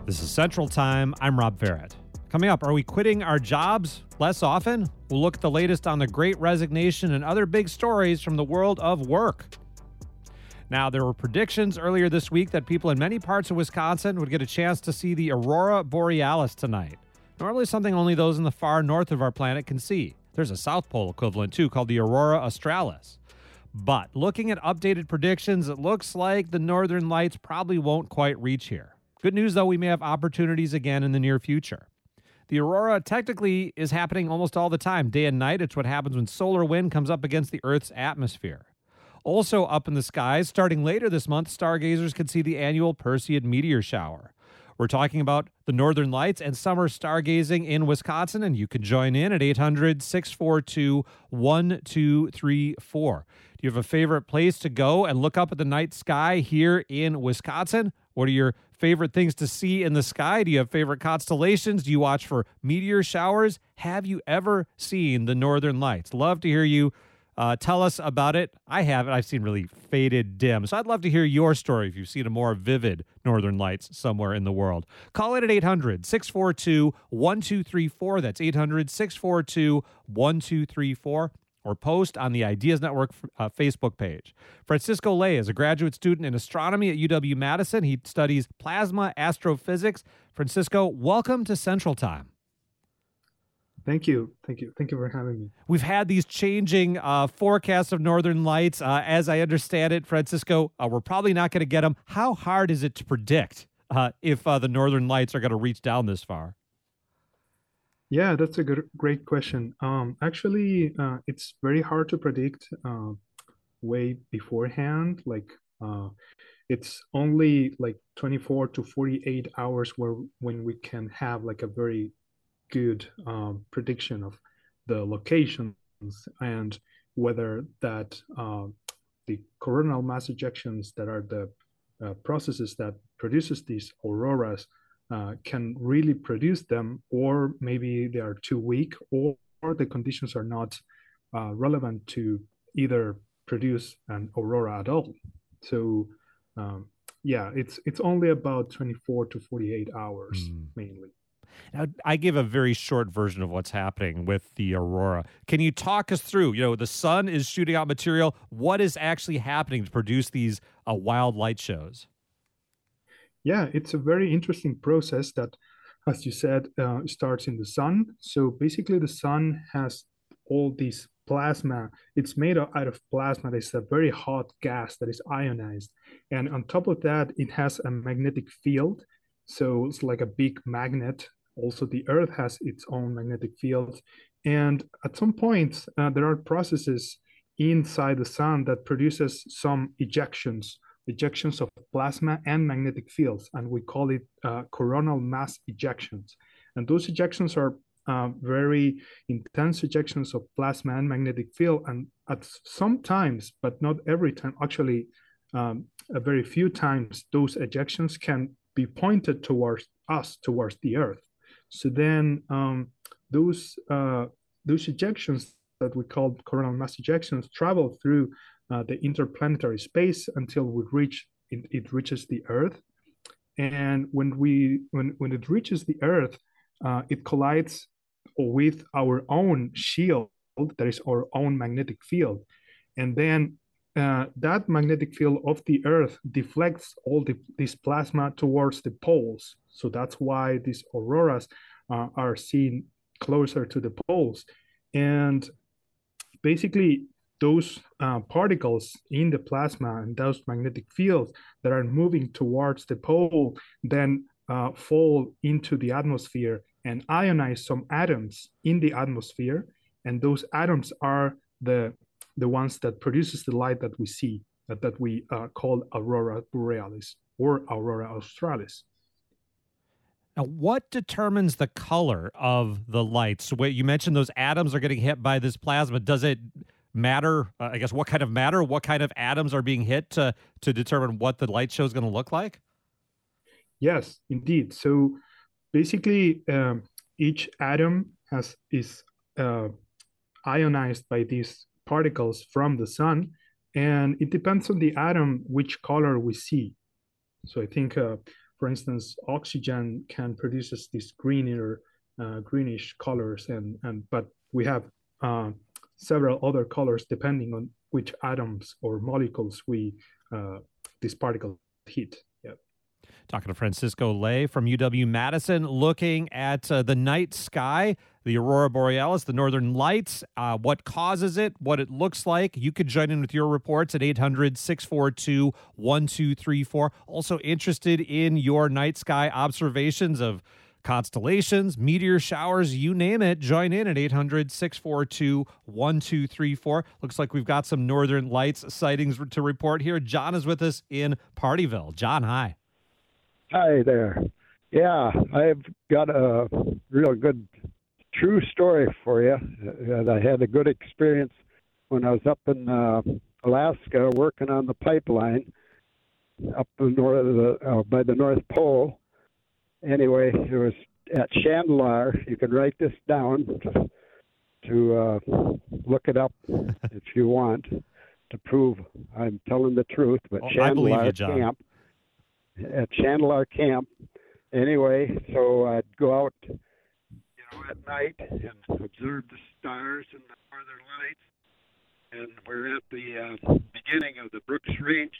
This is Central Time. I'm Rob Farrett. Coming up, are we quitting our jobs less often? We'll look at the latest on the Great Resignation and other big stories from the world of work. Now, there were predictions earlier this week that people in many parts of Wisconsin would get a chance to see the Aurora Borealis tonight. Normally something only those in the far north of our planet can see. There's a South Pole equivalent, too, called the Aurora Australis. But looking at updated predictions, it looks like the northern lights probably won't quite reach here. Good news, though, we may have opportunities again in the near future. The aurora technically is happening almost all the time, day and night. It's what happens when solar wind comes up against the Earth's atmosphere. Also up in the skies, starting later this month, stargazers can see the annual Perseid meteor shower. We're talking about the northern lights and summer stargazing in Wisconsin, and you can join in at 800-642-1234. Do you have a favorite place to go and look up at the night sky here in Wisconsin? What are your favorite things to see in the sky? Do you have favorite constellations? Do you watch for meteor showers? Have you ever seen the northern lights? Love to hear you tell us about it. I haven't. I've seen really faded dim. So I'd love to hear your story if you've seen a more vivid northern lights somewhere in the world. Call it at 800-642-1234. That's 800-642-1234. Or post on the Ideas Network Facebook page. Francisco Ley is a graduate student in astronomy at UW-Madison. He studies plasma astrophysics. Francisco, welcome to Central Time. Thank you. Thank you for having me. We've had these changing forecasts of northern lights. As I understand it, Francisco, we're probably not going to get them. How hard is it to predict if the northern lights are going to reach down this far? Yeah, that's a great question. Actually, it's very hard to predict way beforehand. It's only like 24 to 48 hours when we can have like a very good prediction of the locations and whether that the coronal mass ejections that are the processes that produces these auroras can really produce them, or maybe they are too weak, or the conditions are not relevant to either produce an aurora at all. So it's only about 24 to 48 hours mainly. Now, I gave a very short version of what's happening with the aurora. Can you talk us through, the sun is shooting out material. What is actually happening to produce these wild light shows? Yeah, it's a very interesting process that, as you said, starts in the sun. So basically the sun has all these plasma. It's made out of plasma. It's a very hot gas that is ionized. And on top of that, it has a magnetic field. So it's like a big magnet. Also, the Earth has its own magnetic field. And at some point, there are processes inside the sun that produces some ejections of plasma and magnetic fields, and we call it coronal mass ejections. And those ejections are very intense ejections of plasma and magnetic field, and at some times, but not every time, actually a very few times, those ejections can be pointed towards us, towards the Earth. So then those ejections that we call coronal mass ejections travel through the interplanetary space until it reaches the Earth. And when it reaches the Earth, it collides with our own shield, that is our own magnetic field. And then that magnetic field of the Earth deflects all this plasma towards the poles. So that's why these auroras are seen closer to the poles. And basically, those particles in the plasma and those magnetic fields that are moving towards the pole then fall into the atmosphere and ionize some atoms in the atmosphere. And those atoms are the ones that produces the light that we see, that we call Aurora Borealis or Aurora Australis. Now, what determines the color of the lights? So you mentioned those atoms are getting hit by this plasma. Does it matter, I guess, what kind of matter, what kind of atoms are being hit to determine what the light show is going to look like? Yes, indeed. So basically, each atom is ionized by these particles from the sun, and it depends on the atom which color we see. So I think for instance, oxygen can produce these greenish colors, and but we have several other colors depending on which atoms or molecules this particle hit. Yeah. Talking to Francisco Ley from UW-Madison, looking at the night sky, the aurora borealis, the northern lights, what causes it, what it looks like. You could join in with your reports at 800-642-1234. Also interested in your night sky observations of constellations, meteor showers, you name it. Join in at 800-642-1234. Looks like we've got some northern lights sightings to report here. John is with us in Partyville. John, hi. Hi there. Yeah, I've got a real good true story for you. And I had a good experience when I was up in Alaska working on the pipeline up the by the North Pole. Anyway, it was at Chandler. You can write this down to look it up if you want to prove I'm telling the truth. But I believe you, John. Camp. At Chandler Camp. Anyway, so I'd go out, at night and observe the stars and the northern lights. And we're at the beginning of the Brooks Range.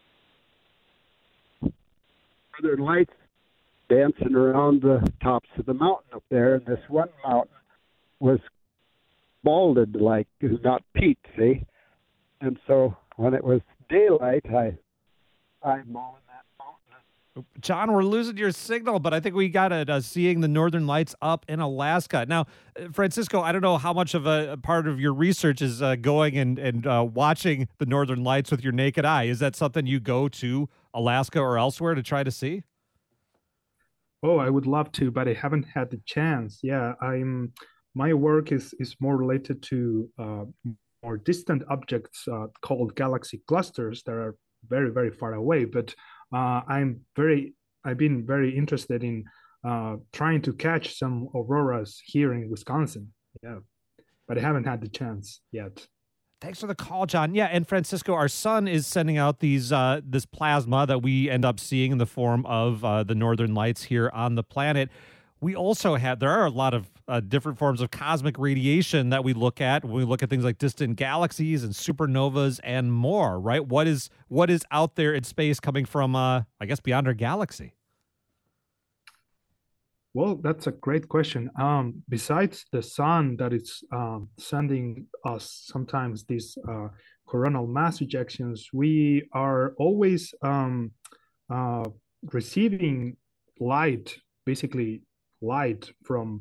The northern lights dancing around the tops of the mountain up there. And this one mountain was balded, like not peaked, see? And so when it was daylight, I eyeballing that mountain. John, we're losing your signal, but I think we got it seeing the northern lights up in Alaska. Now, Francisco, I don't know how much of a part of your research is going and watching the northern lights with your naked eye. Is that something you go to Alaska or elsewhere to try to see? Oh, I would love to, but I haven't had the chance. Yeah, my work is more related to more distant objects called galaxy clusters that are very, very far away. But I've been very interested in trying to catch some auroras here in Wisconsin. Yeah, but I haven't had the chance yet. Thanks for the call, John. Yeah, and Francisco, our sun is sending out these this plasma that we end up seeing in the form of the northern lights here on the planet. We also there are a lot of different forms of cosmic radiation that we look at when we look at things like distant galaxies and supernovas and more, right? What is out there in space coming from, I guess, beyond our galaxy? Well, that's a great question. Besides the sun that is sending us sometimes these coronal mass ejections, we are always receiving light, basically light from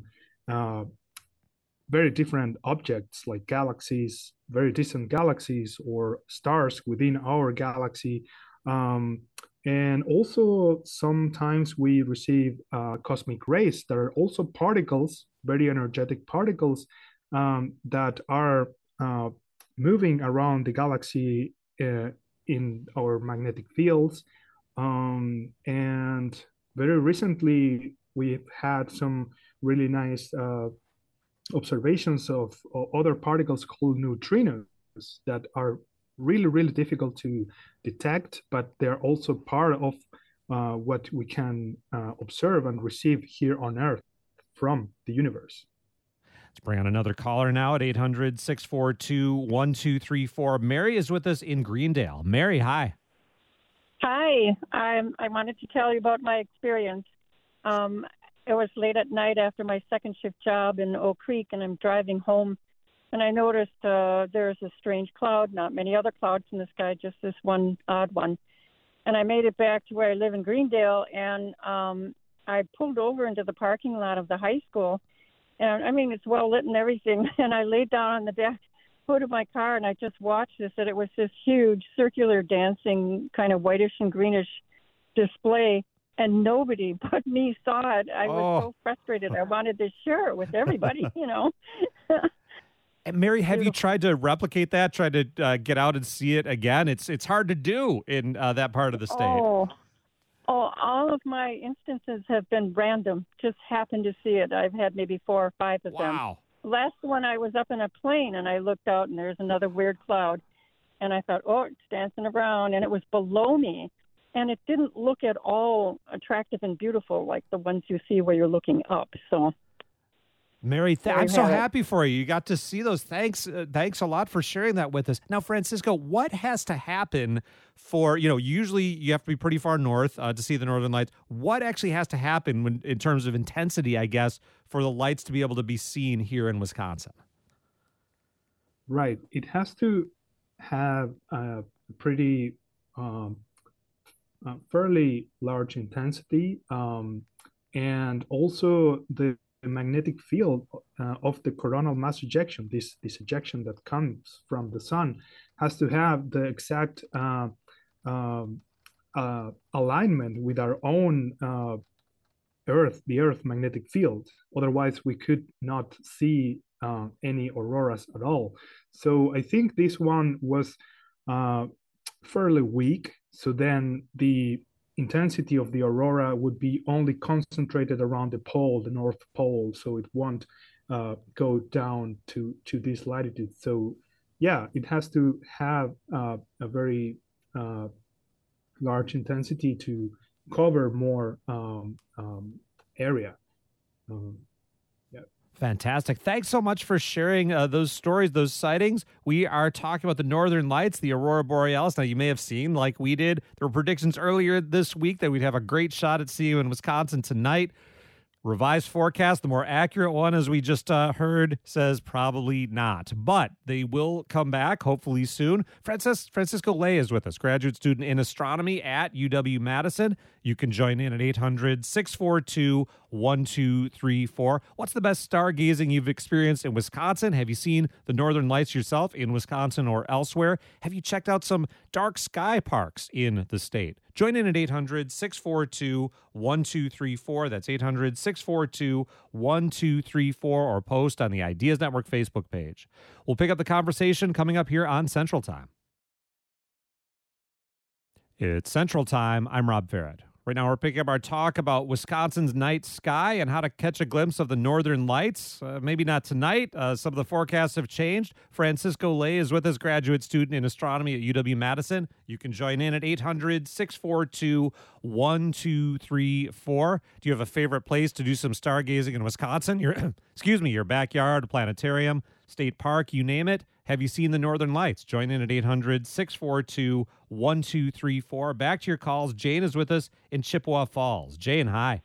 very different objects like galaxies, very distant galaxies, or stars within our galaxy. And also sometimes we receive cosmic rays that are also particles, very energetic particles that are moving around the galaxy in our magnetic fields. And very recently, we've had some really nice observations of other particles called neutrinos that are really, really difficult to detect, but they're also part of what we can observe and receive here on Earth from the universe. Let's bring on another caller now at 800-642-1234. Mary is with us in Greendale. Mary, hi. Hi. I wanted to tell you about my experience. It was late at night after my second shift job in Oak Creek, and I'm driving home. And I noticed there's a strange cloud, not many other clouds in the sky, just this one odd one. And I made it back to where I live in Greendale, and I pulled over into the parking lot of the high school. And, I mean, it's well lit and everything. And I laid down on the back hood of my car, and I just watched this, and it was this huge circular dancing kind of whitish and greenish display. And nobody but me saw it. I was so frustrated. I wanted to share it with everybody, And Mary, have you tried to replicate that, tried to get out and see it again? It's hard to do in that part of the state. Oh, all of my instances have been random, just happened to see it. I've had maybe 4 or 5 of them. Wow. Last one, I was up in a plane, and I looked out, and there's another weird cloud. And I thought, oh, it's dancing around, and it was below me. and it didn't look at all attractive and beautiful like the ones you see where you're looking up. So, Mary, There you I'm so have it. happy for you. You got to see those. Thanks a lot for sharing that with us. Now, Francisco, what has to happen for, usually you have to be pretty far north to see the Northern Lights. What actually has to happen in terms of intensity, I guess, for the lights to be able to be seen here in Wisconsin? Right. It has to have a pretty fairly large intensity, and also the magnetic field of the coronal mass ejection, this ejection that comes from the sun, has to have the exact um, alignment with our own the Earth magnetic field. Otherwise, we could not see any auroras at all. So I think this one was uh, fairly weak. So then the intensity of the aurora would be only concentrated around the pole, the North Pole. So it won't go down to this latitude. So yeah, it has to have a very large intensity to cover more area. Yeah. Fantastic. Thanks so much for sharing those stories, those sightings. We are talking about the Northern Lights, the Aurora Borealis. Now, you may have seen, like we did, there were predictions earlier this week that we'd have a great shot at seeing you in Wisconsin tonight. Revised forecast, the more accurate one, as we just heard, says probably not. But they will come back, hopefully soon. Francisco Ley is with us, graduate student in astronomy at UW-Madison. You can join in at 800-642-1234. What's the best stargazing you've experienced in Wisconsin? Have you seen the Northern Lights yourself in Wisconsin or elsewhere? Have you checked out some dark sky parks in the state? Join in at 800-642-1234. That's 800-642-1234, or post on the Ideas Network Facebook page. We'll pick up the conversation coming up here on Central Time. It's Central Time. I'm Rob Farrett. Right now, we're picking up our talk about Wisconsin's night sky and how to catch a glimpse of the Northern Lights. Maybe not tonight. Some of the forecasts have changed. Francisco Ley is with us, graduate student in astronomy at UW-Madison. You can join in at 800-642-1234. Do you have a favorite place to do some stargazing in Wisconsin? Your backyard, planetarium, state park, you name it. Have you seen the Northern Lights? Join in at 800-642-1234. Back to your calls. Jane is with us in Chippewa Falls. Jane, hi.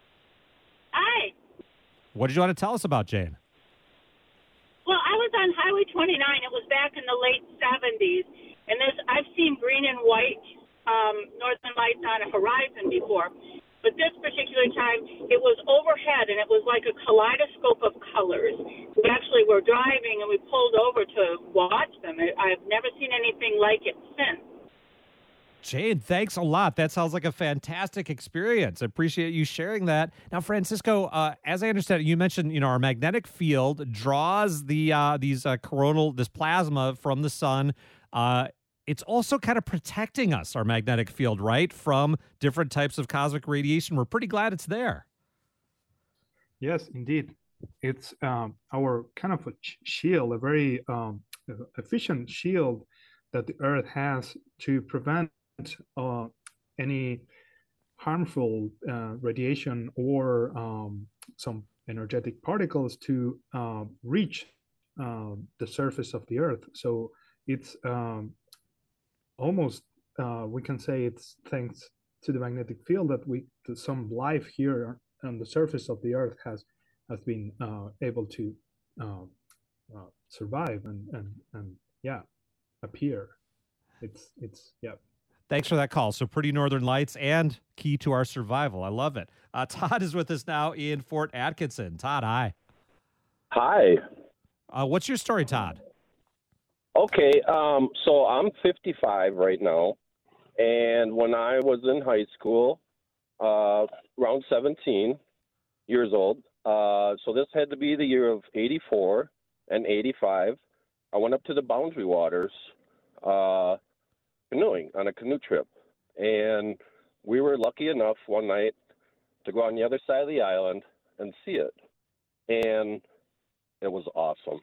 Hi. What did you want to tell us about, Jane? Well, I was on Highway 29. It was back in the late 70s, and I've seen green and white northern lights on a horizon before, but this particular time it was overhead, and it was like a kaleidoscope of colors. We actually were driving, and we pulled over to watch them. I've never seen anything like it since. Jane, thanks a lot. That sounds like a fantastic experience. I appreciate you sharing that. Now, Francisco, as I understand it, you mentioned, our magnetic field draws this plasma from the sun. It's also kind of protecting us, our magnetic field, right, from different types of cosmic radiation. We're pretty glad it's there. Yes, indeed. It's our kind of a shield, a very efficient shield that the Earth has to prevent any harmful radiation or some energetic particles to reach the surface of the Earth. So it's almost we can say it's thanks to the magnetic field that some life here on the surface of the Earth has been able to survive and appear. It's yeah. Thanks for that call. So pretty Northern Lights and key to our survival. I love it. Todd is with us now in Fort Atkinson. Todd, hi. Hi. What's your story, Todd? Okay, so I'm 55 right now, and when I was in high school, around 17 years old, so this had to be the year of 84 and 85, I went up to the Boundary Waters canoeing on a canoe trip, and we were lucky enough one night to go on the other side of the island and see it, and it was awesome.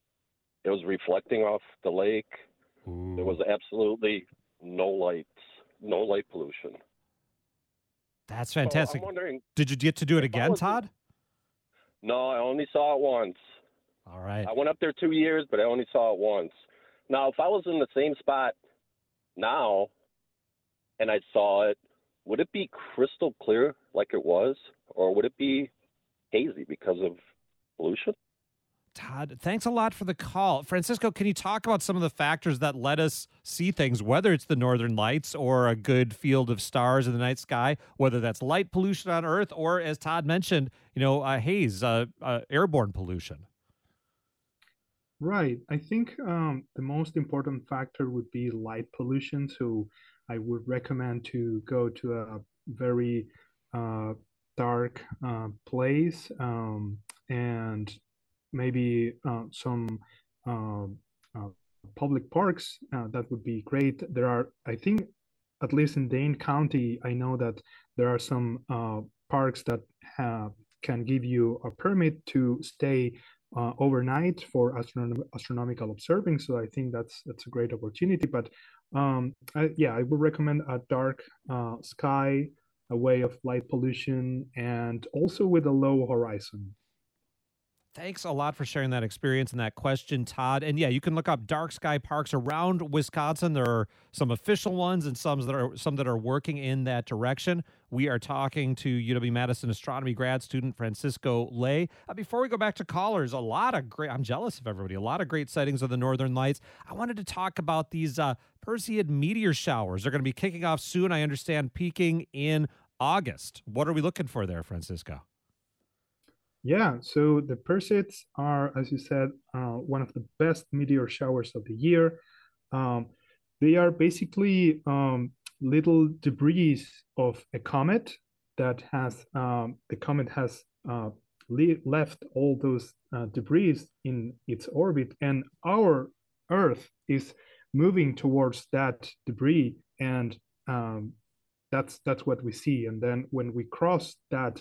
It was reflecting off the lake. Ooh. There was absolutely no lights. no light pollution. That's fantastic. So I'm wondering, did you get to do it again, Todd? No, I only saw it once. All right. I went up there 2 years, but I only saw it once. Now, if I was in the same spot now and I saw it, would it be crystal clear like it was, or would it be hazy because of pollution? Todd, thanks a lot for the call. Francisco, can you talk about some of the factors that let us see things, whether it's the northern lights or a good field of stars in the night sky, whether that's light pollution on Earth or, as Todd mentioned, haze, airborne pollution? Right. I think the most important factor would be light pollution. So I would recommend to go to a very dark place and maybe some public parks. That would be great. There are, I think, at least in Dane County, I know that there are some parks that can give you a permit to stay overnight for astronomical observing. So I think that's a great opportunity. But I would recommend a dark sky, a way of light pollution, and also with a low horizon. Thanks a lot for sharing that experience and that question, Todd. And yeah, you can look up dark sky parks around Wisconsin. There are some official ones and some that are working in that direction. We are talking to UW-Madison astronomy grad student Francisco Ley. Before we go back to callers, I'm jealous of everybody, a lot of great sightings of the northern lights. I wanted to talk about these Perseid meteor showers. They're going to be kicking off soon, I understand, peaking in August. What are we looking for there, Francisco? Yeah, so the Perseids are, as you said, one of the best meteor showers of the year. They are basically little debris of a comet that has, the comet has left all those debris in its orbit, and our Earth is moving towards that debris, and that's what we see. And then when we cross that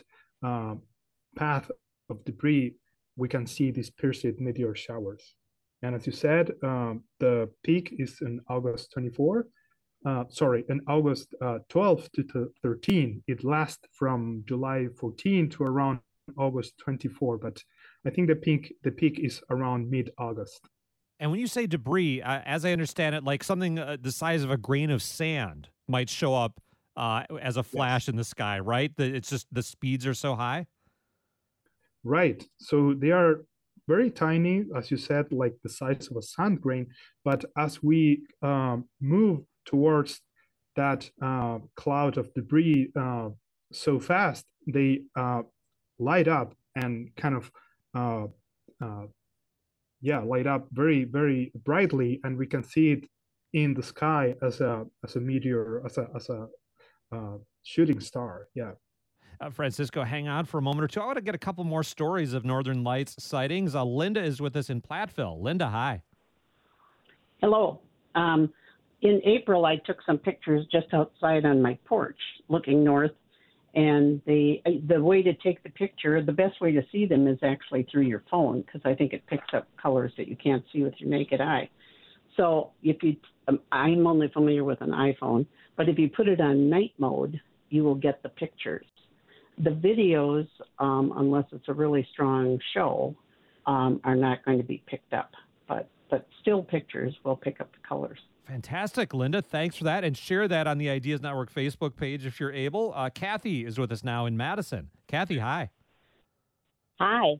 path of debris, we can see these Perseid meteor showers. And as you said, the peak is in August 24. In August 12 to 13. It lasts from July 14 to around August 24. But I think the peak is around mid-August. And when you say debris, as I understand it, like something the size of a grain of sand might show up as a flash in the sky, right? It's just the speeds are so high. Right. So they are very tiny, as you said, like the size of a sand grain. But as we move towards that cloud of debris so fast, they light up and kind of light up very, very brightly, and we can see it in the sky as a meteor, as a shooting star. Yeah. Francisco, hang on for a moment or two. I want to get a couple more stories of Northern Lights sightings. Linda is with us in Platteville. Linda, hi. Hello. In April, I took some pictures just outside on my porch, looking north. And the way to take the picture, the best way to see them is actually through your phone, because I think it picks up colors that you can't see with your naked eye. So I'm only familiar with an iPhone, but if you put it on night mode, you will get the pictures. The videos, unless it's a really strong show, are not going to be picked up. But still pictures will pick up the colors. Fantastic, Linda. Thanks for that. And share that on the Ideas Network Facebook page if you're able. Kathy is with us now in Madison. Kathy, hi. Hi.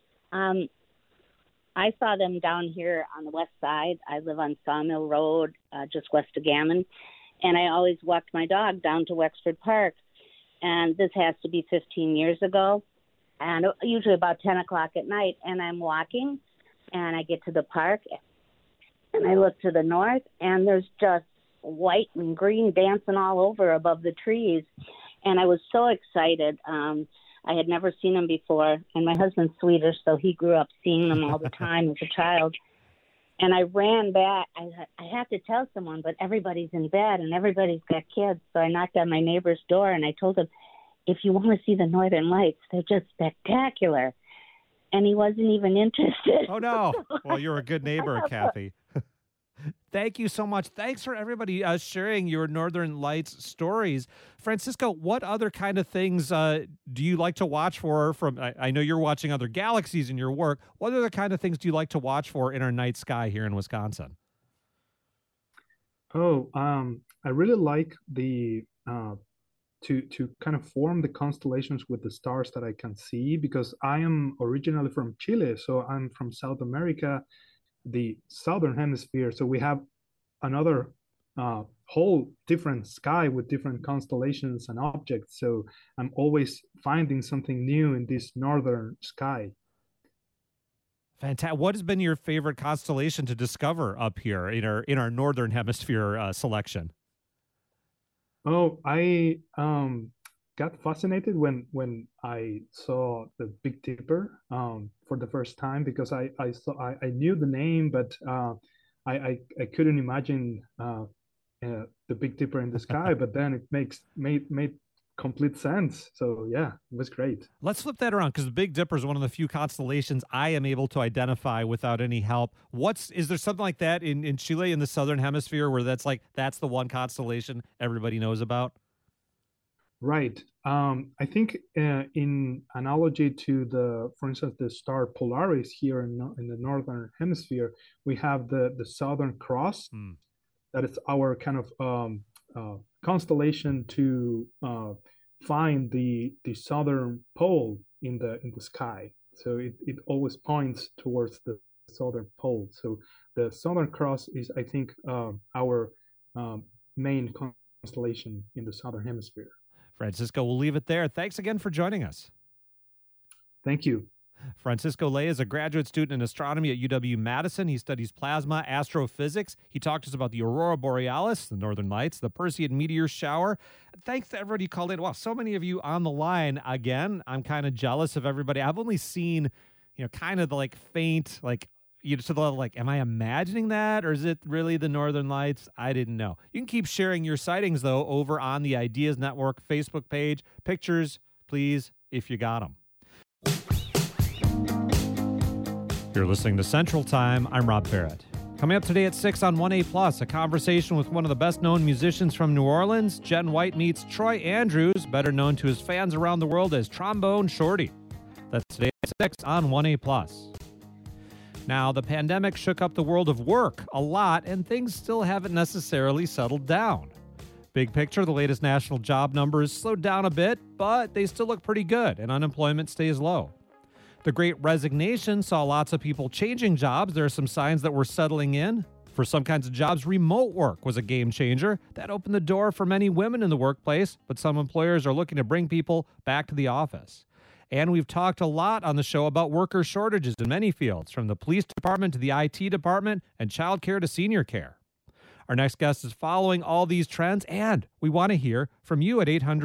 I saw them down here on the west side. I live on Sawmill Road, just west of Gammon. And I always walked my dog down to Wexford Park. And this has to be 15 years ago, and usually about 10 o'clock at night. And I'm walking, and I get to the park, and I look to the north, and there's just white and green dancing all over above the trees. And I was so excited. I had never seen them before, and my husband's Swedish, so he grew up seeing them all the time as a child. And I ran back. I have to tell someone, but everybody's in bed and everybody's got kids. So I knocked on my neighbor's door and I told him, if you want to see the Northern Lights, they're just spectacular. And he wasn't even interested. Oh, no. Well, you're a good neighbor, Kathy. Thank you so much. Thanks for everybody sharing your Northern Lights stories. Francisco, what other kind of things do you like to watch for? I know you're watching other galaxies in your work. What other kind of things do you like to watch for in our night sky here in Wisconsin? I really like the to kind of form the constellations with the stars that I can see, because I am originally from Chile, so I'm from South America, the southern hemisphere. So we have another whole different sky with different constellations and objects. So I'm always finding something new in this northern sky. Fantastic. What has been your favorite constellation to discover up here in our northern hemisphere selection? Oh, I got fascinated when I saw the Big Dipper for the first time, because I knew the name, but I couldn't imagine the Big Dipper in the sky. But then it made complete sense. So yeah, it was great. Let's flip that around, because the Big Dipper is one of the few constellations I am able to identify without any help. Is there something like that in Chile, in the southern hemisphere, where that's the one constellation everybody knows about? Right. I think in analogy to for instance, the star Polaris here in the northern hemisphere, we have the Southern Cross. That is our kind of constellation to find the southern pole in the sky. So it always points towards the southern pole. So the Southern Cross is, I think, our main constellation in the southern hemisphere. Francisco, we'll leave it there. Thanks again for joining us. Thank you. Francisco Ley is a graduate student in astronomy at UW-Madison. He studies plasma astrophysics. He talked to us about the Aurora Borealis, the Northern Lights, the Perseid meteor shower. Thanks to everybody who called in. Wow, so many of you on the line again. I'm kind of jealous of everybody. I've only seen, kind of the faint, to the level am I imagining that, or is it really the Northern Lights? I didn't know. You can keep sharing your sightings, though, over on the Ideas Network Facebook page. Pictures, please, if you got them. You're listening to Central Time. I'm Rob Barrett. Coming up today at 6 on 1A+, a conversation with one of the best-known musicians from New Orleans. Jen White meets Troy Andrews, better known to his fans around the world as Trombone Shorty. That's today at 6 on 1A+. Now, the pandemic shook up the world of work a lot, and things still haven't necessarily settled down. Big picture, the latest national job numbers slowed down a bit, but they still look pretty good, and unemployment stays low. The Great Resignation saw lots of people changing jobs. There are some signs that we're settling in. For some kinds of jobs, remote work was a game changer. That opened the door for many women in the workplace, but some employers are looking to bring people back to the office. And we've talked a lot on the show about worker shortages in many fields, from the police department to the IT department and childcare to senior care. Our next guest is following all these trends, and we want to hear from you at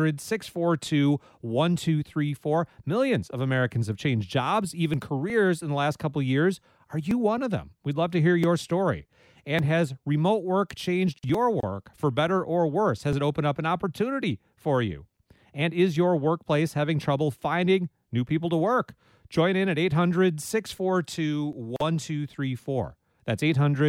800-642-1234. Millions of Americans have changed jobs, even careers, in the last couple of years. Are you one of them? We'd love to hear your story. And has remote work changed your work for better or worse? Has it opened up an opportunity for you? And is your workplace having trouble finding new people to work? Join in at 800-642-1234. That's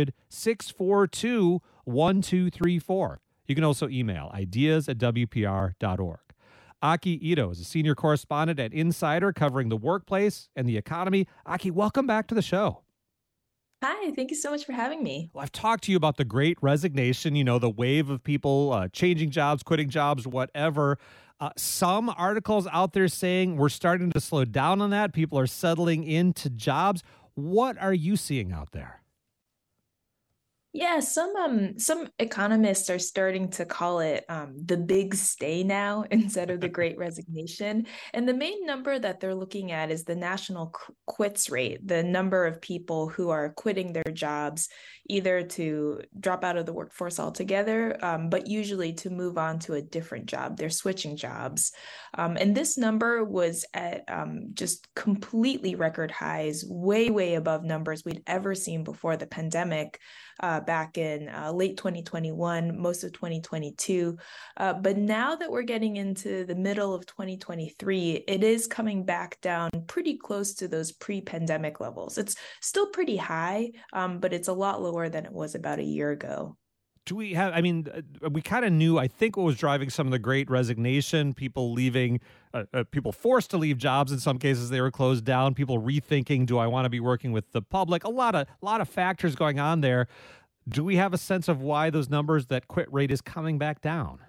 800-642-1234. You can also email ideas@wpr.org. Aki Ito is a senior correspondent at Insider, covering the workplace and the economy. Aki, welcome back to the show. Hi, thank you so much for having me. Well, I've talked to you about the Great Resignation, the wave of people changing jobs, quitting jobs, whatever. Some articles out there saying we're starting to slow down on that. People are settling into jobs. What are you seeing out there? Yeah, some economists are starting to call it the big stay now instead of the Great Resignation. And the main number that they're looking at is the national quits rate, the number of people who are quitting their jobs, either to drop out of the workforce altogether, but usually to move on to a different job. They're switching jobs. And this number was at just completely record highs, way, way above numbers we'd ever seen before the pandemic. back in late 2021, most of 2022. But now that we're getting into the middle of 2023, it is coming back down pretty close to those pre-pandemic levels. It's still pretty high, but it's a lot lower than it was about a year ago. Do we have, I mean, we kind of knew, I think what was driving some of the great resignation, people leaving, people forced to leave jobs. In some cases, they were closed down, people rethinking, do I want to be working with the public? A lot of factors going on there. Do we have a sense of why those numbers, that quit rate is coming back down?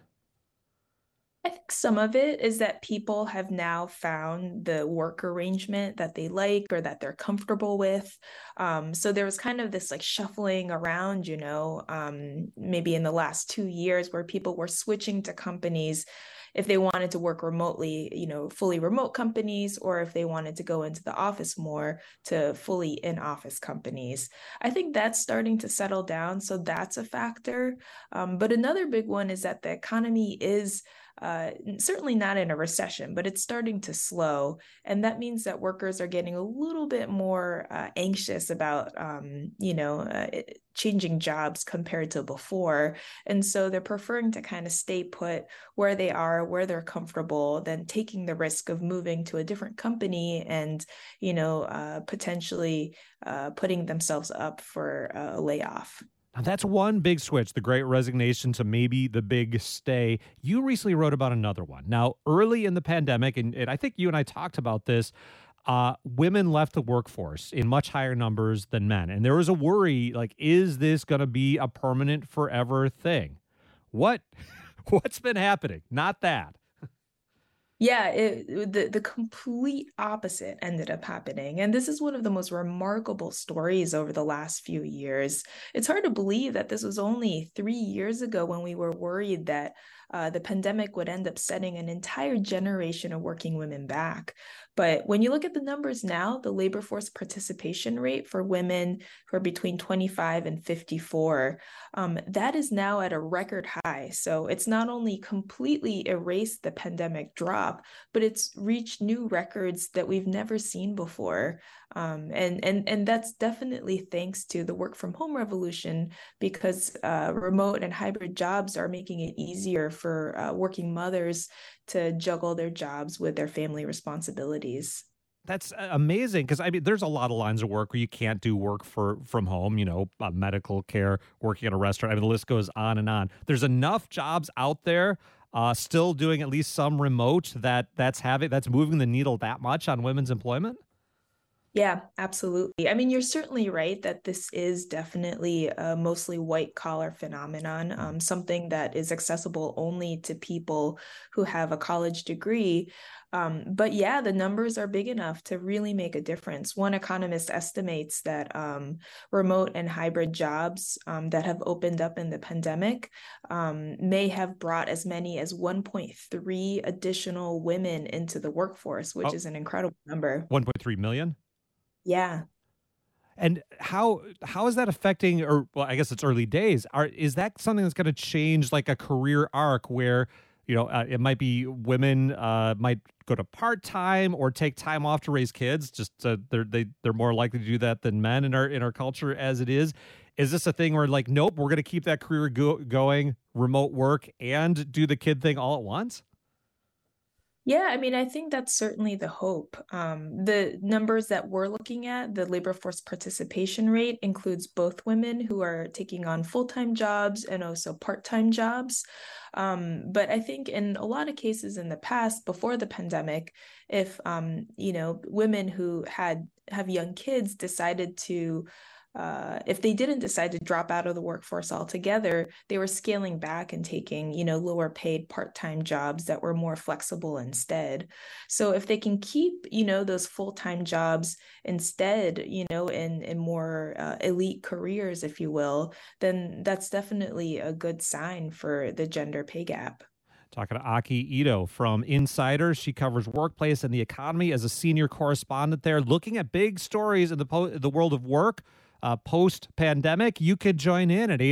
I think some of it is that people have now found the work arrangement that they like or that they're comfortable with. So there was kind of this like shuffling around, maybe in the last 2 years where people were switching to companies if they wanted to work remotely, fully remote companies, or if they wanted to go into the office more, to fully in-office companies. I think that's starting to settle down. So that's a factor. But another big one is that the economy is certainly not in a recession, but it's starting to slow. And that means that workers are getting a little bit more anxious about, changing jobs compared to before. And so they're preferring to kind of stay put where they are, where they're comfortable, than taking the risk of moving to a different company and, potentially putting themselves up for a layoff. Now, that's one big switch, the great resignation to maybe the big stay. You recently wrote about another one. Now, early in the pandemic, and I think you and I talked about this, women left the workforce in much higher numbers than men. And there was a worry, like, is this going to be a permanent forever thing? What's been happening? Not that. Yeah, the complete opposite ended up happening. And this is one of the most remarkable stories over the last few years. It's hard to believe that this was only 3 years ago when we were worried that the pandemic would end up setting an entire generation of working women back. But when you look at the numbers now, the labor force participation rate for women who are between 25 and 54, that is now at a record high. So it's not only completely erased the pandemic drop, but it's reached new records that we've never seen before. And that's definitely thanks to the work from home revolution, because remote and hybrid jobs are making it easier for working mothers to juggle their jobs with their family responsibilities. That's amazing, because I mean, there's a lot of lines of work where you can't do work from home, medical care, working at a restaurant. I mean, the list goes on and on. There's enough jobs out there still doing at least some remote that's moving the needle that much on women's employment. Yeah, absolutely. I mean, you're certainly right that this is definitely a mostly white collar phenomenon, something that is accessible only to people who have a college degree. But yeah, the numbers are big enough to really make a difference. One economist estimates that remote and hybrid jobs that have opened up in the pandemic may have brought as many as 1.3 additional women into the workforce, which is an incredible number. 1.3 million? Yeah. And how is that affecting, or well, I guess it's early days. Is that something that's going to change like a career arc where, it might be women might go to part-time or take time off to raise kids? Just they're more likely to do that than men in our culture as it is. Is this a thing where like, nope, we're going to keep that career going, remote work, and do the kid thing all at once? Yeah, I mean, I think that's certainly the hope. The numbers that we're looking at, the labor force participation rate, includes both women who are taking on full-time jobs and also part-time jobs. But I think in a lot of cases in the past, before the pandemic, if women who have young kids decided to if they didn't decide to drop out of the workforce altogether, they were scaling back and taking, lower paid part-time jobs that were more flexible instead. So if they can keep, those full-time jobs instead, in more elite careers, if you will, then that's definitely a good sign for the gender pay gap. Talking to Aki Ito from Insider. She covers workplace and the economy as a senior correspondent there, looking at big stories in the world of work. Post-pandemic, you could join in at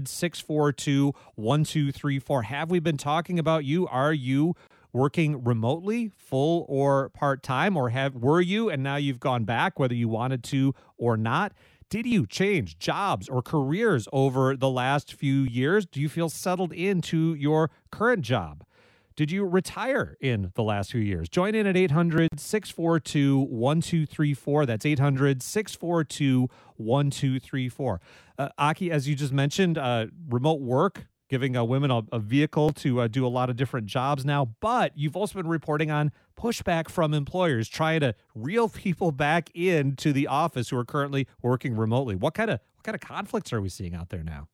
800-642-1234. Have we been talking about you? Are you working remotely, full or part-time, or were you and now you've gone back, whether you wanted to or not? Did you change jobs or careers over the last few years? Do you feel settled into your current job? Did you retire in the last few years? Join in at 800-642-1234. That's 800-642-1234. Aki, as you just mentioned, remote work, giving women a vehicle to do a lot of different jobs now. But you've also been reporting on pushback from employers trying to reel people back into the office who are currently working remotely. What kind of conflicts are we seeing out there now?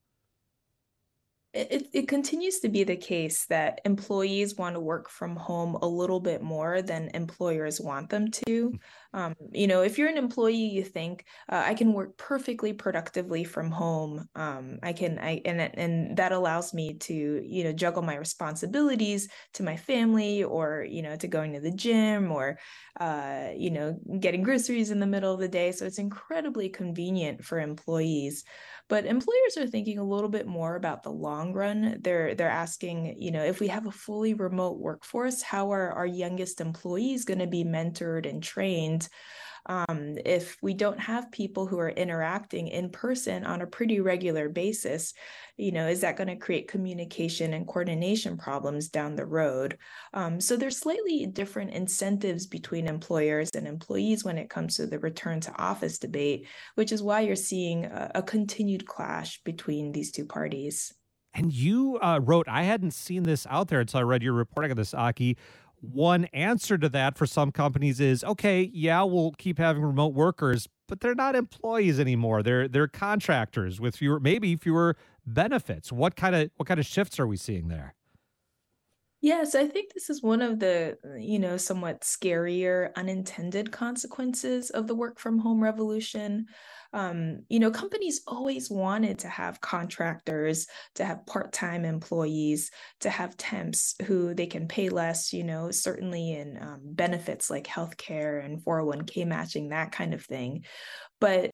It continues to be the case that employees want to work from home a little bit more than employers want them to. If you're an employee, you think I can work perfectly productively from home. And that allows me to juggle my responsibilities to my family, or to going to the gym, or getting groceries in the middle of the day. So it's incredibly convenient for employees. But employers are thinking a little bit more about the long run. They're asking, if we have a fully remote workforce, how are our youngest employees going to be mentored and trained? If we don't have people who are interacting in person on a pretty regular basis, is that going to create communication and coordination problems down the road? So there's slightly different incentives between employers and employees when it comes to the return to office debate, which is why you're seeing a continued clash between these two parties. And you wrote, I hadn't seen this out there until I read your reporting on this, Aki. One answer to that for some companies is, okay, yeah, we'll keep having remote workers, but they're not employees anymore. They're contractors with fewer benefits. What kind of shifts are we seeing there? Yes, I think this is one of the, somewhat scarier unintended consequences of the work from home revolution. Companies always wanted to have contractors, to have part-time employees, to have temps who they can pay less, certainly in benefits like healthcare and 401k matching, that kind of thing. But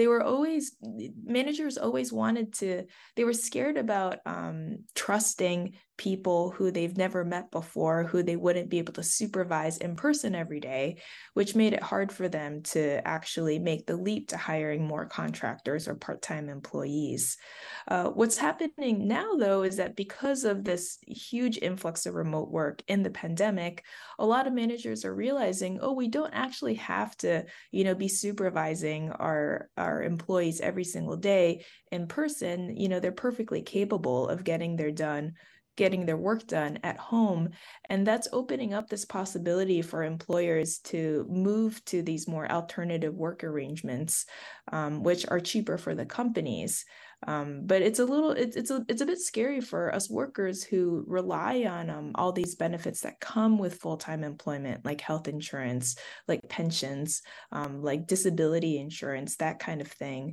managers always they were scared about trusting people who they've never met before, who they wouldn't be able to supervise in person every day, which made it hard for them to actually make the leap to hiring more contractors or part-time employees. What's happening now, though, is that because of this huge influx of remote work in the pandemic, a lot of managers are realizing, we don't actually have to, be supervising our employees every single day in person. They're perfectly capable of getting their work done at home. And that's opening up this possibility for employers to move to these more alternative work arrangements, which are cheaper for the companies. But it's a bit scary for us workers who rely on all these benefits that come with full-time employment, like health insurance, like pensions, like disability insurance, that kind of thing.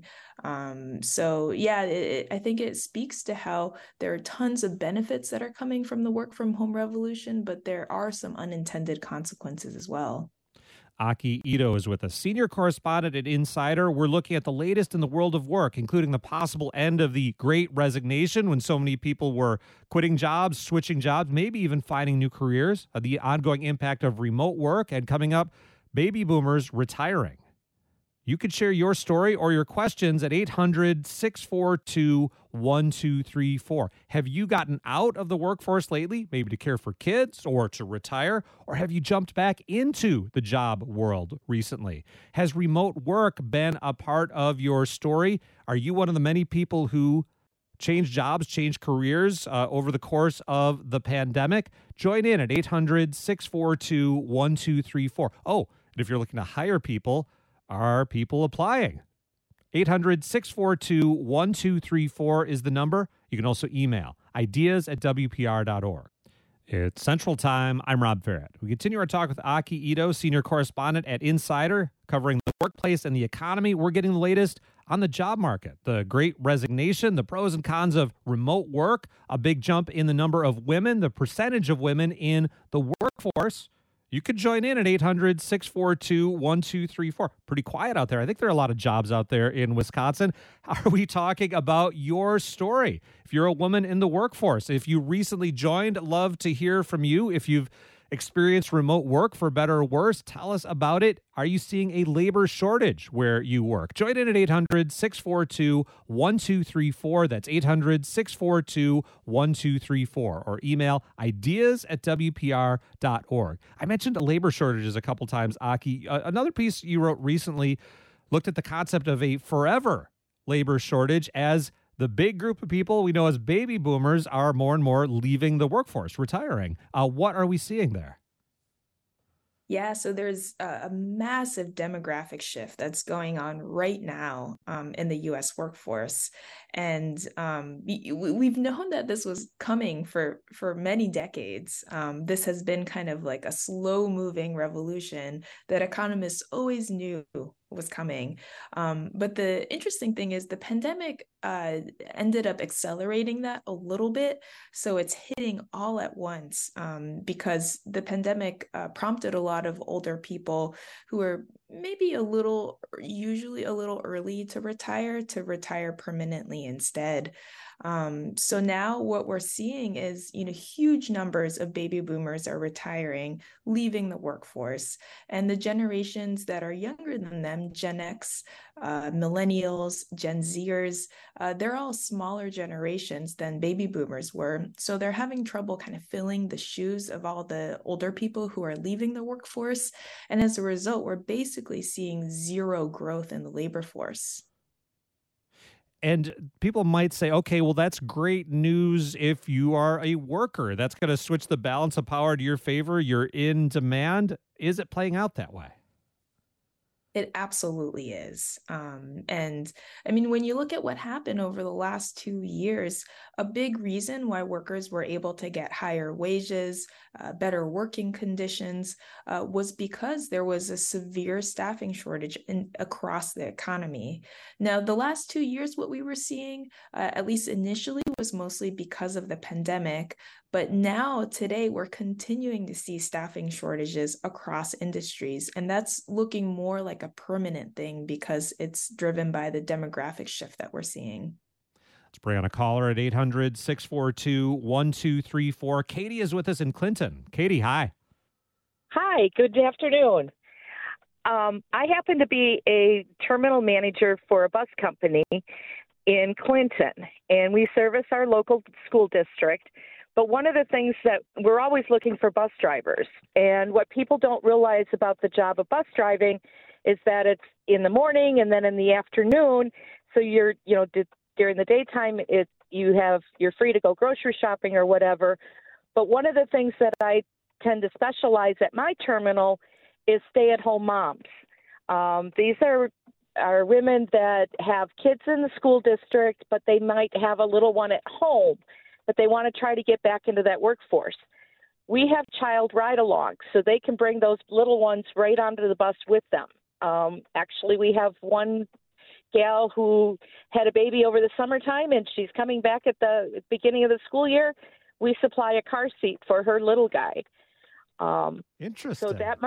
I think it speaks to how there are tons of benefits that are coming from the work from home revolution, but there are some unintended consequences as well. Aki Ito is with us, senior correspondent at Insider. We're looking at the latest in the world of work, including the possible end of the Great Resignation when so many people were quitting jobs, switching jobs, maybe even finding new careers, the ongoing impact of remote work, and coming up, baby boomers retiring. You could share your story or your questions at 800-642-1234. Have you gotten out of the workforce lately, maybe to care for kids or to retire? Or have you jumped back into the job world recently? Has remote work been a part of your story? Are you one of the many people who changed jobs, changed careers over the course of the pandemic? Join in at 800-642-1234. Oh, and if you're looking to hire people, are people applying? 800-642-1234 is the number. You can also email ideas@wpr.org. It's Central Time. I'm Rob Farrett. We continue our talk with Aki Ito, senior correspondent at Insider, covering the workplace and the economy. We're getting the latest on the job market, the Great Resignation, the pros and cons of remote work, a big jump in the number of women, the percentage of women in the workforce. You could join in at 800-642-1234. Pretty quiet out there. I think there are a lot of jobs out there in Wisconsin. Are we talking about your story? If you're a woman in the workforce, if you recently joined, love to hear from you. If you've experience remote work for better or worse? Tell us about it. Are you seeing a labor shortage where you work? Join in at 800-642-1234. That's 800-642-1234. Or email ideas@wpr.org. I mentioned labor shortages a couple times, Aki. Another piece you wrote recently looked at the concept of a forever labor shortage as the big group of people we know as baby boomers are more and more leaving the workforce, retiring. What are we seeing there? Yeah, so there's a massive demographic shift that's going on right now in the U.S. workforce, and we've known that this was coming for many decades. This has been kind of like a slow-moving revolution that economists always knew was coming. But the interesting thing is the pandemic ended up accelerating that a little bit. So it's hitting all at once because the pandemic prompted a lot of older people who are maybe usually a little early to retire permanently instead. So now what we're seeing is, huge numbers of baby boomers are retiring, leaving the workforce, and the generations that are younger than them, Gen X, millennials, Gen Zers, they're all smaller generations than baby boomers were. So they're having trouble kind of filling the shoes of all the older people who are leaving the workforce. And as a result, we're basically seeing zero growth in the labor force. And people might say, okay, well, that's great news if you are a worker. That's going to switch the balance of power to your favor. You're in demand. Is it playing out that way? It absolutely is. And I mean, when you look at what happened over the last 2 years, a big reason why workers were able to get higher wages, better working conditions, was because there was a severe staffing shortage across the economy. Now, the last 2 years, what we were seeing, at least initially, was mostly because of the pandemic. But now, today, we're continuing to see staffing shortages across industries. And that's looking more like a permanent thing because it's driven by the demographic shift that we're seeing. Let's bring on a caller at 800-642-1234. Katie is with us in Clinton. Katie, hi. Hi, good afternoon. I happen to be a terminal manager for a bus company in Clinton, and we service our local school district. But one of the things that we're always looking for bus drivers, and what people don't realize about the job of bus driving is that it's in the morning and then in the afternoon. So during the daytime, you're free to go grocery shopping or whatever. But one of the things that I tend to specialize at my terminal is stay-at-home moms. These are women that have kids in the school district, but they might have a little one at home, but they want to try to get back into that workforce. We have child ride-alongs, so they can bring those little ones right onto the bus with them. Actually, we have one gal who had a baby over the summertime, and she's coming back at the beginning of the school year. We supply a car seat for her little guy. Interesting. So that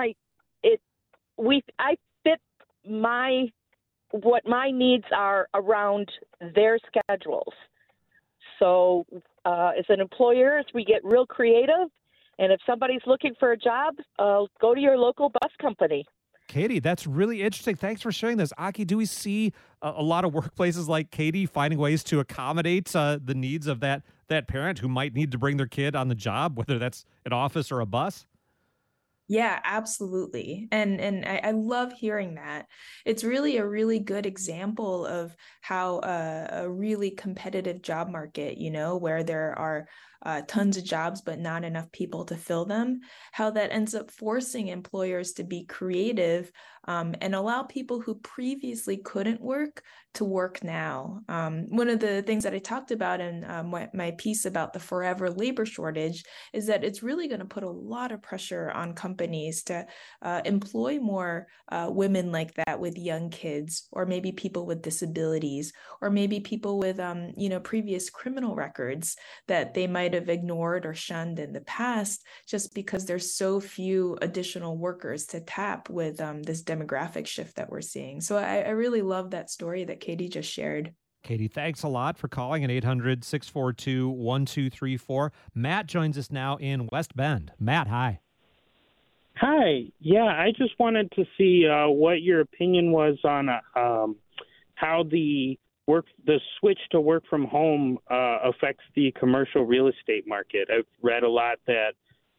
I fit what my needs are around their schedules. So as an employer, we get real creative, and if somebody's looking for a job, go to your local bus company. Katie, that's really interesting. Thanks for sharing this. Aki, do we see a lot of workplaces like Katie finding ways to accommodate the needs of that parent who might need to bring their kid on the job, whether that's an office or a bus? Yeah, absolutely. And I love hearing that. It's really a really good example of how a really competitive job market, where there are tons of jobs, but not enough people to fill them, how that ends up forcing employers to be creative and allow people who previously couldn't work to work now. One of the things that I talked about in my piece about the forever labor shortage is that it's really going to put a lot of pressure on companies to employ more women like that with young kids, or maybe people with disabilities, or maybe people with previous criminal records that they might have ignored or shunned in the past, just because there's so few additional workers to tap with this demographic shift that we're seeing. So I really love that story that Katie just shared. Katie, thanks a lot for calling at 800-642-1234. Matt joins us now in West Bend. Matt, hi. Hi. Yeah, I just wanted to see what your opinion was on how the switch to work from home affects the commercial real estate market. I've read a lot that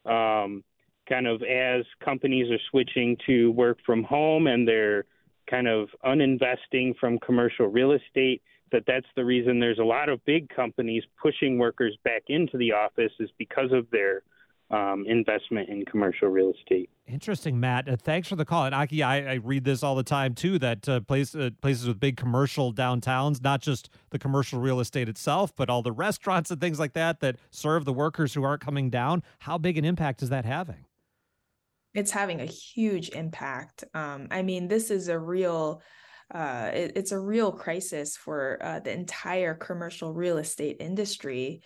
kind of as companies are switching to work from home and they're kind of uninvesting from commercial real estate, that's the reason there's a lot of big companies pushing workers back into the office is because of their investment in commercial real estate. Interesting, Matt. Thanks for the call. And Aki, I read this all the time too, that places with big commercial downtowns, not just the commercial real estate itself, but all the restaurants and things like that that serve the workers who aren't coming down. How big an impact is that having? It's having a huge impact. I mean, this is a real it's a real crisis for the entire commercial real estate industry.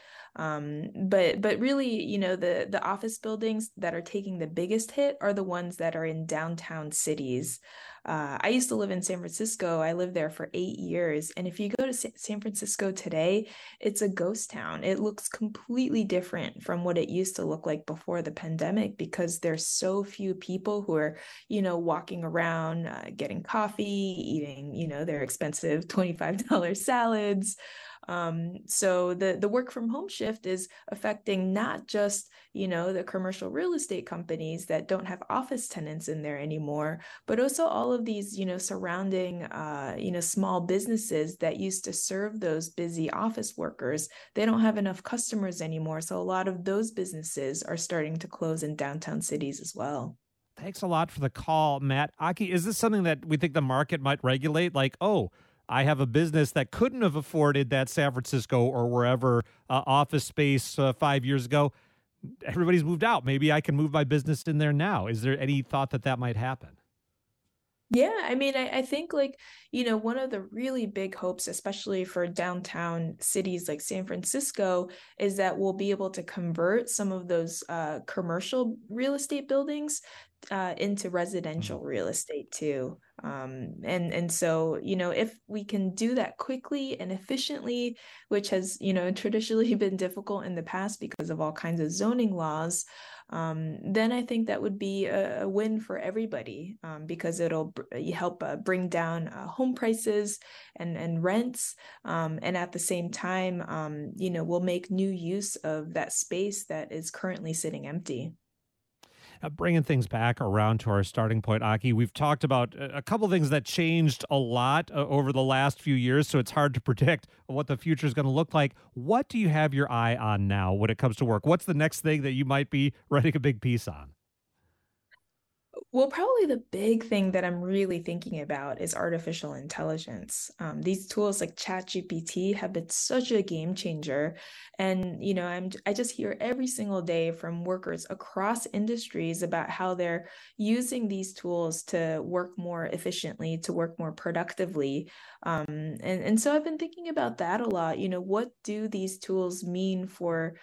But really, you know, the office buildings that are taking the biggest hit are the ones that are in downtown cities. I used to live in San Francisco. I lived there for 8 years. And if you go to San Francisco today, it's a ghost town. It looks completely different from what it used to look like before the pandemic because there's so few people who are, you know, walking around, getting coffee, eating, you know, their expensive $25 salads. So the work from home shift is affecting not just, you know, the commercial real estate companies that don't have office tenants in there anymore, but also all of these, you know, surrounding, you know, small businesses that used to serve those busy office workers. They don't have enough customers anymore. So a lot of those businesses are starting to close in downtown cities as well. Thanks a lot for the call, Matt. Aki, is this something that we think the market might regulate? Like, oh, I have a business that couldn't have afforded that San Francisco or wherever office space 5 years ago. Everybody's moved out. Maybe I can move my business in there now. Is there any thought that might happen? Yeah, I mean, I think like, you know, one of the really big hopes, especially for downtown cities like San Francisco, is that we'll be able to convert some of those commercial real estate buildings into residential real estate too. And so, you know, if we can do that quickly and efficiently, which has, you know, traditionally been difficult in the past because of all kinds of zoning laws, then I think that would be a win for everybody because it'll help bring down home prices and rents. And at the same time, you know, we'll make new use of that space that is currently sitting empty. Bringing things back around to our starting point, Aki, we've talked about a couple of things that changed a lot over the last few years, so it's hard to predict what the future is going to look like. What do you have your eye on now when it comes to work? What's the next thing that you might be writing a big piece on? Well, probably the big thing that I'm really thinking about is artificial intelligence. These tools like ChatGPT have been such a game changer. And, you know, I just hear every single day from workers across industries about how they're using these tools to work more efficiently, to work more productively. And so I've been thinking about that a lot. You know, what do these tools mean for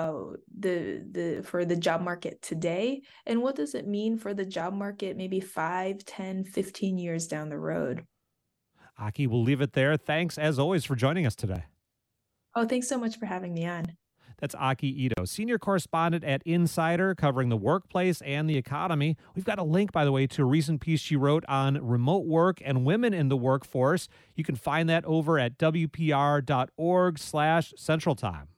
the job market today? And what does it mean for the job market maybe 5, 10, 15 years down the road? Aki, we'll leave it there. Thanks, as always, for joining us today. Oh, thanks so much for having me on. That's Aki Ito, senior correspondent at Insider, covering the workplace and the economy. We've got a link, by the way, to a recent piece she wrote on remote work and women in the workforce. You can find that over at WPR.org/Central Time.